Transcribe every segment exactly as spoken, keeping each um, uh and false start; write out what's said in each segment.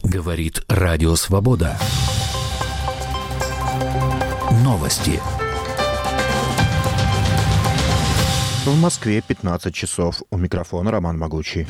Говорит Радио Свобода. Новости. В Москве пятнадцать часов. У микрофона Роман Могучий.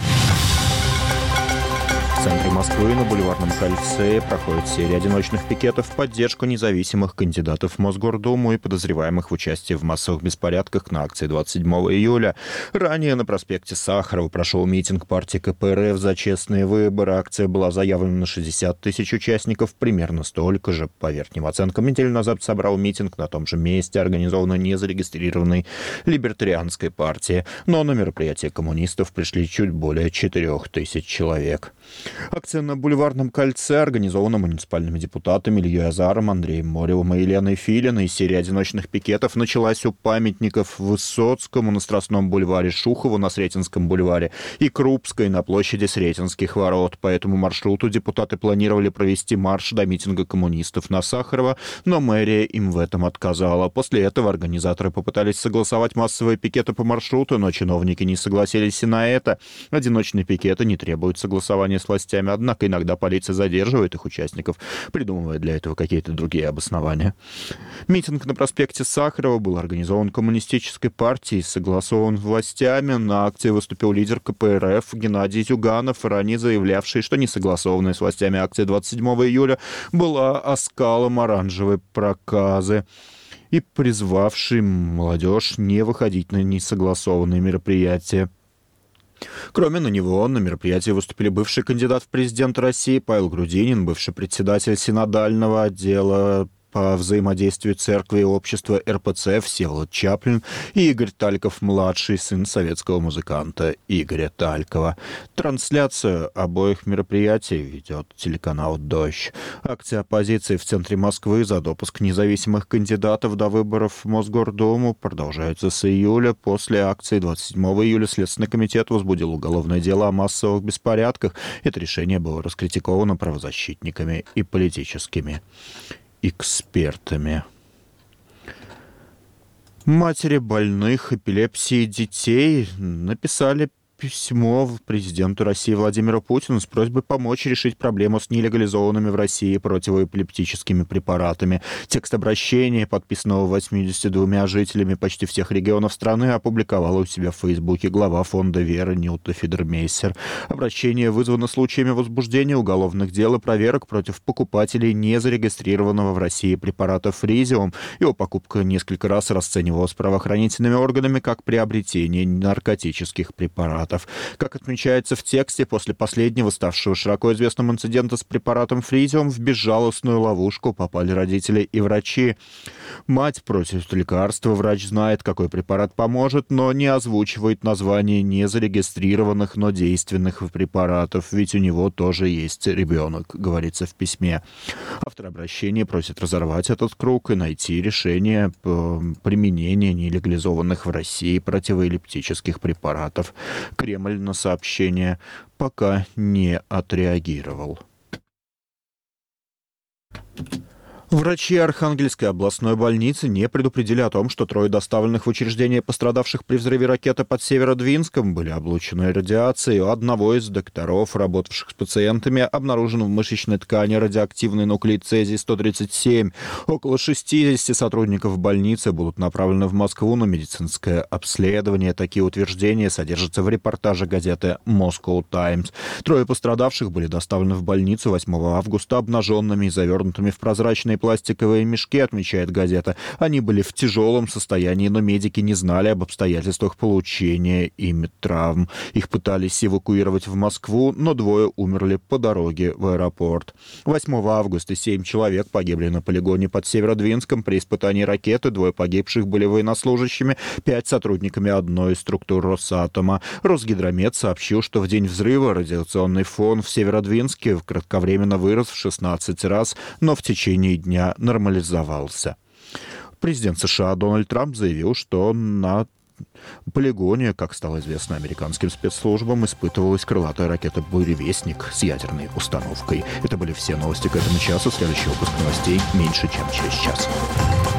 В центре Москвы на Бульварном кольце проходит серия одиночных пикетов в поддержку независимых кандидатов в Мосгордуму и подозреваемых в участии в массовых беспорядках на акции двадцать седьмого июля. Ранее на проспекте Сахарова прошел митинг партии ка пэ эр эф за честные выборы. Акция была заявлена на шестьдесят тысяч участников, примерно столько же, по верхним оценкам. Неделю назад собрал митинг на том же месте, организованный незарегистрированной либертарианской партией. Но на мероприятие коммунистов пришли чуть более четырех тысяч человек. Акция на Бульварном кольце организована муниципальными депутатами Ильей Азаром, Андреем Моревым и Еленой Филиной. Серия одиночных пикетов началась у памятников Высоцкому на Страстном бульваре, Шухову на Сретенском бульваре и Крупской на площади Сретенских ворот. По этому маршруту депутаты планировали провести марш до митинга коммунистов на Сахарова, но мэрия им в этом отказала. После этого организаторы попытались согласовать массовые пикеты по маршруту, но чиновники не согласились и на это. Одиночные пикеты не требуют согласования с властями, однако иногда полиция задерживает их участников, придумывая для этого какие-то другие обоснования. Митинг на проспекте Сахарова был организован коммунистической партией, согласован властями. На акции выступил лидер ка пэ эр эф Геннадий Зюганов, ранее заявлявший, что несогласованная с властями акция двадцать седьмого июля была оскалом оранжевой проказы и призвавший молодежь не выходить на несогласованные мероприятия. Кроме на него, на мероприятии выступили бывший кандидат в президенты России Павел Грудинин, бывший председатель синодального отдела по взаимодействию церкви и общества эр пэ цэ Всеволод Чаплин и Игорь Тальков-младший, сын советского музыканта Игоря Талькова. Трансляцию обоих мероприятий ведет телеканал «Дождь». Акция оппозиции в центре Москвы за допуск независимых кандидатов до выборов в Мосгордуму продолжается с июля. После акции двадцать седьмого июля Следственный комитет возбудил уголовное дело о массовых беспорядках. Это решение было раскритиковано правозащитниками и политическими экспертами. Матери больных эпилепсией детей написали письмо президенту России Владимиру Путину с просьбой помочь решить проблему с нелегализованными в России противоэпилептическими препаратами. Текст обращения, подписанного восемьюдесятью двумя жителями почти всех регионов страны, опубликовала у себя в Фейсбуке глава фонда «Вера» Нюта Фидермейсер. Обращение вызвано случаями возбуждения уголовных дел и проверок против покупателей незарегистрированного в России препарата «Фризиум». Его покупка несколько раз расценивалась правоохранительными органами как приобретение наркотических препаратов. Как отмечается в тексте, после последнего, ставшего широко известным инцидента с препаратом «Фризиум», в безжалостную ловушку попали родители и врачи. Мать просит лекарства, врач знает, какой препарат поможет, но не озвучивает название незарегистрированных, но действенных препаратов, ведь у него тоже есть ребенок, говорится в письме. Автор обращения просит разорвать этот круг и найти решение применения нелегализованных в России противоэпилептических препаратов. Кремль на сообщение пока не отреагировал. Врачи Архангельской областной больницы не предупредили о том, что трое доставленных в учреждение пострадавших при взрыве ракеты под Северодвинском были облучены радиацией. У одного из докторов, работавших с пациентами, обнаружен в мышечной ткани радиоактивный нуклид цезий сто тридцать семь. Около шестьдесят сотрудников больницы будут направлены в Москву на медицинское обследование. Такие утверждения содержатся в репортаже газеты Moscow Times. Трое пострадавших были доставлены в больницу восьмого августа обнаженными и завернутыми в прозрачные пластиковые мешки, отмечает газета. Они были в тяжелом состоянии, но медики не знали об обстоятельствах получения ими травм. Их пытались эвакуировать в Москву, но двое умерли по дороге в аэропорт. восьмого августа семь человек погибли на полигоне под Северодвинском при испытании ракеты. Двое погибших были военнослужащими, пять сотрудниками одной из структур Росатома. Росгидромет сообщил, что в день взрыва радиационный фон в Северодвинске кратковременно вырос в шестнадцать раз, но в течение дня дня нормализовался. Президент США Дональд Трамп заявил, что на полигоне, как стало известно американским спецслужбам, испытывалась крылатая ракета «Буревестник» с ядерной установкой. Это были все новости к этому часу. Следующий выпуск новостей меньше, чем через час.